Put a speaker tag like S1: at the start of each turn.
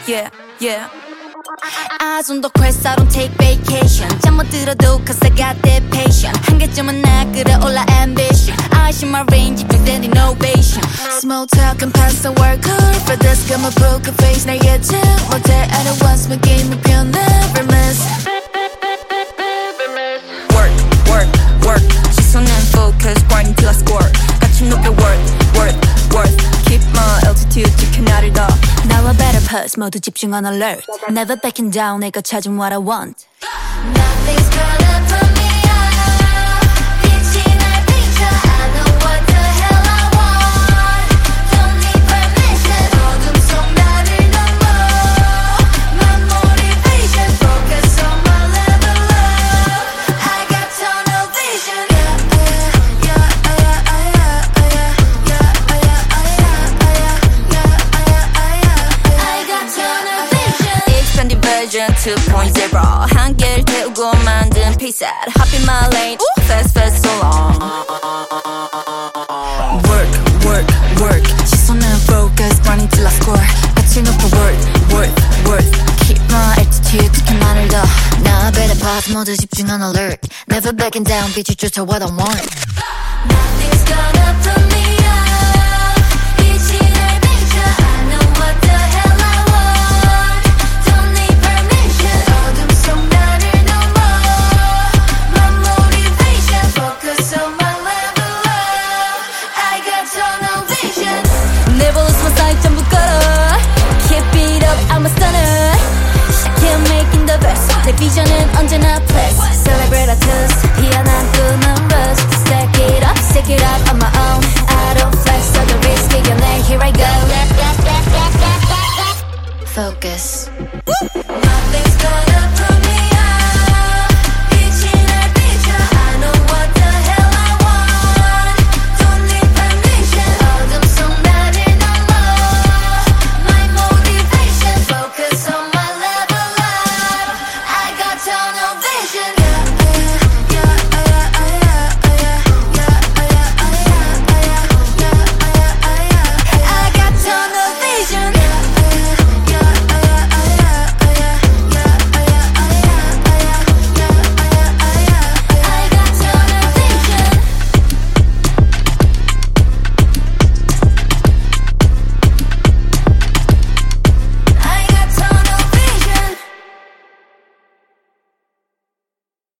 S1: yeah, yeah. Eyes on the quest, I don't take vacation. 잠 못 들어도 cause I got that passion. 한계점은 나 끌어올라 ambition. I see my range, 집중된 innovation. Small talk and pass the work hard. For this, got my poker face, 날 예측 못해. I don't want my game, 목표 never miss. Work, work, work. 시선은 focus, grinding till I score. 가치 높여 worth. Keep my altitude, 지켜 나를 더. Now I better pause, 모두 집중 on alert. Never backing down, 내가 찾은 what I want. Nothing's gonna put me out. 빛이 날 비춰, I know what the hell I want. Don't need permission, 어둠 속 나를 넘어. My motivation, focus on my level up. I got tunnel vision. Version 2.0 한계를 태우고 만든 피셋 Hop in my lane, fast so long. Work 시선은 focus, grinding till I score. 가치 높여 worth Keep my altitude, 지켜 나를 더. Now I better pause, 모두 집중 on alert. Never backing down, 빛이 쫓아 what I want. Nothing's gonna put me out. 빛이 날 비춰, I know what the hell I want. Don't need permission, 어둠 속 나를 넘어. My motivation, focus on my level up. I got tunnel vision. Never lose my sight, 전부 걸어. Keep it up, I'm a stunner. 시작해 making the best. 내 비전은 언제나 flex. Celebrate our toast, 피어난 꿈은 rust. Stick it up on my own. I don't flex, so the risk 이겨내. Here I go. Focus. Nothing's